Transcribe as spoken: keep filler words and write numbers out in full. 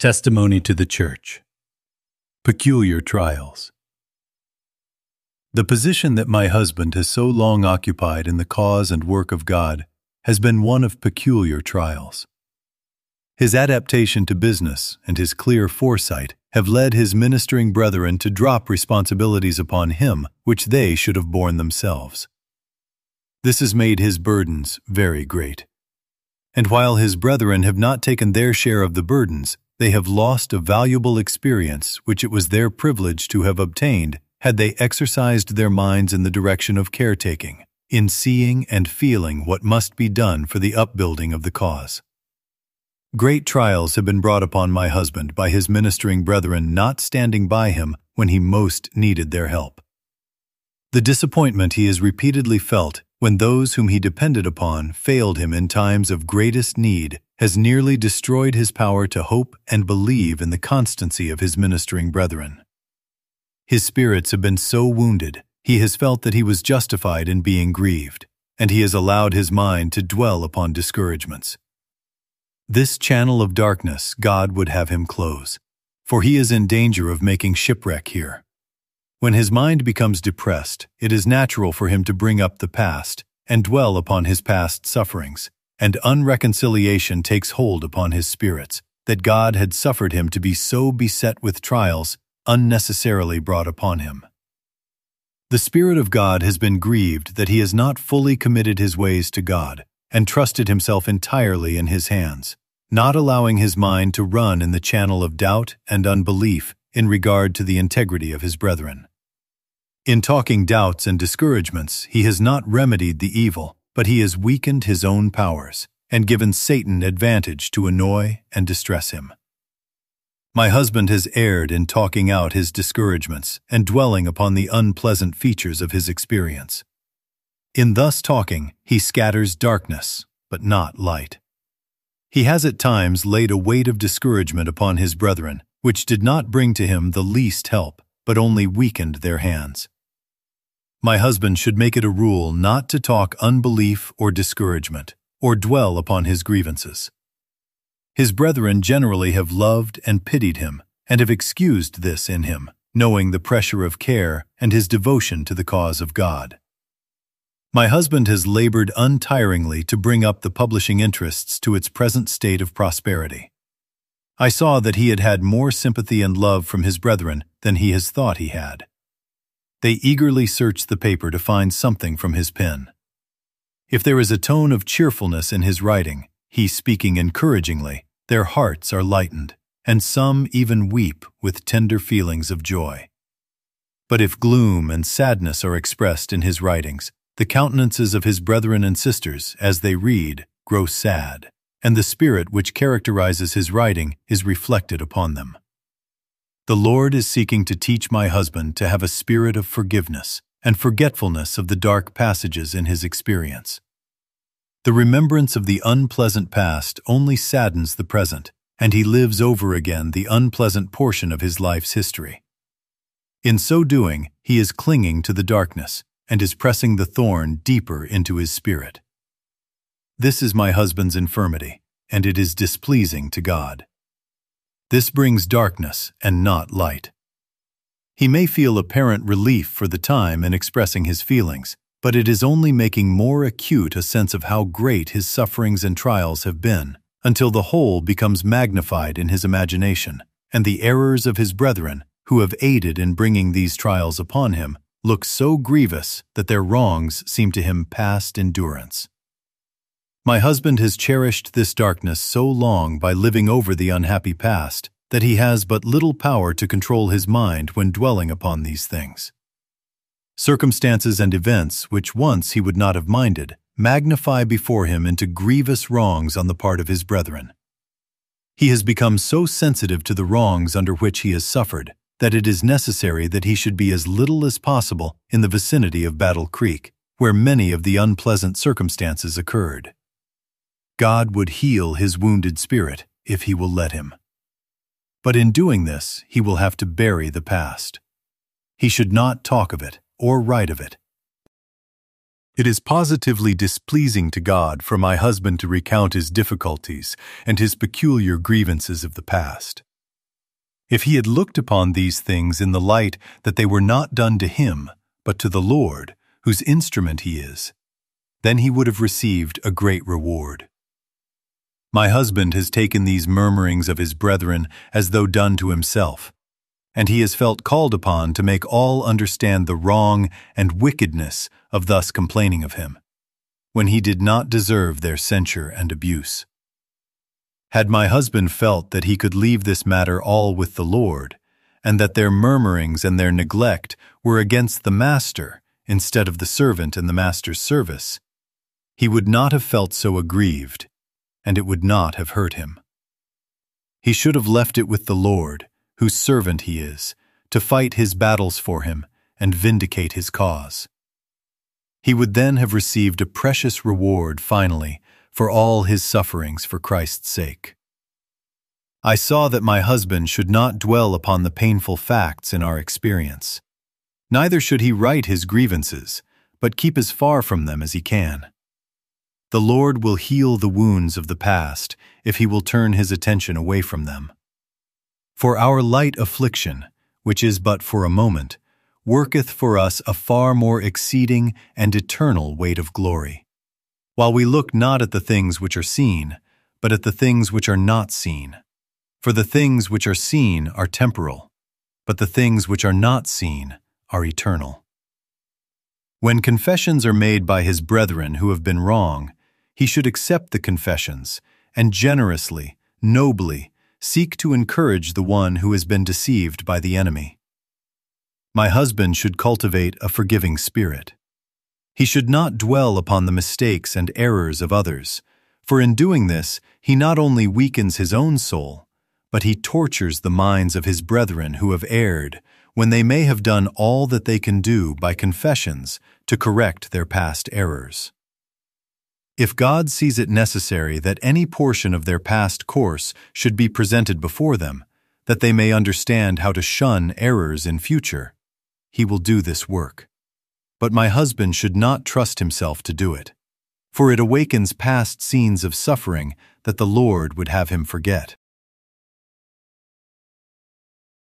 Testimony to the Church. Peculiar Trials. The position that my husband has so long occupied in the cause and work of God has been one of peculiar trials. His adaptation to business and his clear foresight have led his ministering brethren to drop responsibilities upon him which they should have borne themselves. This has made his burdens very great. And while his brethren have not taken their share of the burdens, they have lost a valuable experience which it was their privilege to have obtained had they exercised their minds in the direction of caretaking, in seeing and feeling what must be done for the upbuilding of the cause. Great trials have been brought upon my husband by his ministering brethren not standing by him when he most needed their help. The disappointment he has repeatedly felt when those whom he depended upon failed him in times of greatest need has nearly destroyed his power to hope and believe in the constancy of his ministering brethren. His spirits have been so wounded, he has felt that he was justified in being grieved, and he has allowed his mind to dwell upon discouragements. This channel of darkness God would have him close, for he is in danger of making shipwreck here. When his mind becomes depressed, it is natural for him to bring up the past and dwell upon his past sufferings, and unreconciliation takes hold upon his spirits, that God had suffered him to be so beset with trials unnecessarily brought upon him. The Spirit of God has been grieved that he has not fully committed his ways to God and trusted himself entirely in his hands, not allowing his mind to run in the channel of doubt and unbelief in regard to the integrity of his brethren. In talking doubts and discouragements, he has not remedied the evil, but he has weakened his own powers and given Satan advantage to annoy and distress him. My husband has erred in talking out his discouragements and dwelling upon the unpleasant features of his experience. In thus talking, he scatters darkness, but not light. He has at times laid a weight of discouragement upon his brethren, which did not bring to him the least help, but only weakened their hands. My husband should make it a rule not to talk unbelief or discouragement, or dwell upon his grievances. His brethren generally have loved and pitied him, and have excused this in him, knowing the pressure of care and his devotion to the cause of God. My husband has labored untiringly to bring up the publishing interests to its present state of prosperity. I saw that he had had more sympathy and love from his brethren than he has thought he had. They eagerly searched the paper to find something from his pen. If there is a tone of cheerfulness in his writing, he speaking encouragingly, their hearts are lightened, and some even weep with tender feelings of joy. But if gloom and sadness are expressed in his writings, the countenances of his brethren and sisters, as they read, grow sad, and the spirit which characterizes his writing is reflected upon them. The Lord is seeking to teach my husband to have a spirit of forgiveness and forgetfulness of the dark passages in his experience. The remembrance of the unpleasant past only saddens the present, and he lives over again the unpleasant portion of his life's history. In so doing, he is clinging to the darkness and is pressing the thorn deeper into his spirit. This is my husband's infirmity, and it is displeasing to God. This brings darkness and not light. He may feel apparent relief for the time in expressing his feelings, but it is only making more acute a sense of how great his sufferings and trials have been, until the whole becomes magnified in his imagination, and the errors of his brethren, who have aided in bringing these trials upon him, look so grievous that their wrongs seem to him past endurance. My husband has cherished this darkness so long by living over the unhappy past that he has but little power to control his mind when dwelling upon these things. Circumstances and events which once he would not have minded magnify before him into grievous wrongs on the part of his brethren. He has become so sensitive to the wrongs under which he has suffered that it is necessary that he should be as little as possible in the vicinity of Battle Creek, where many of the unpleasant circumstances occurred. God would heal his wounded spirit if he will let him. But in doing this, he will have to bury the past. He should not talk of it or write of it. It is positively displeasing to God for my husband to recount his difficulties and his peculiar grievances of the past. If he had looked upon these things in the light that they were not done to him, but to the Lord, whose instrument he is, then he would have received a great reward. My husband has taken these murmurings of his brethren as though done to himself, and he has felt called upon to make all understand the wrong and wickedness of thus complaining of him, when he did not deserve their censure and abuse. Had my husband felt that he could leave this matter all with the Lord, and that their murmurings and their neglect were against the master instead of the servant in the master's service, he would not have felt so aggrieved, and it would not have hurt him. He should have left it with the Lord, whose servant he is, to fight his battles for him and vindicate his cause. He would then have received a precious reward finally for all his sufferings for Christ's sake. I saw that my husband should not dwell upon the painful facts in our experience. Neither should he write his grievances, but keep as far from them as he can. The Lord will heal the wounds of the past if he will turn his attention away from them. For our light affliction, which is but for a moment, worketh for us a far more exceeding and eternal weight of glory, while we look not at the things which are seen, but at the things which are not seen. For the things which are seen are temporal, but the things which are not seen are eternal. When confessions are made by his brethren who have been wrong, he should accept the confessions, and generously, nobly, seek to encourage the one who has been deceived by the enemy. My husband should cultivate a forgiving spirit. He should not dwell upon the mistakes and errors of others, for in doing this he not only weakens his own soul, but he tortures the minds of his brethren who have erred, when they may have done all that they can do by confessions to correct their past errors. If God sees it necessary that any portion of their past course should be presented before them, that they may understand how to shun errors in future, he will do this work. But my husband should not trust himself to do it, for it awakens past scenes of suffering that the Lord would have him forget.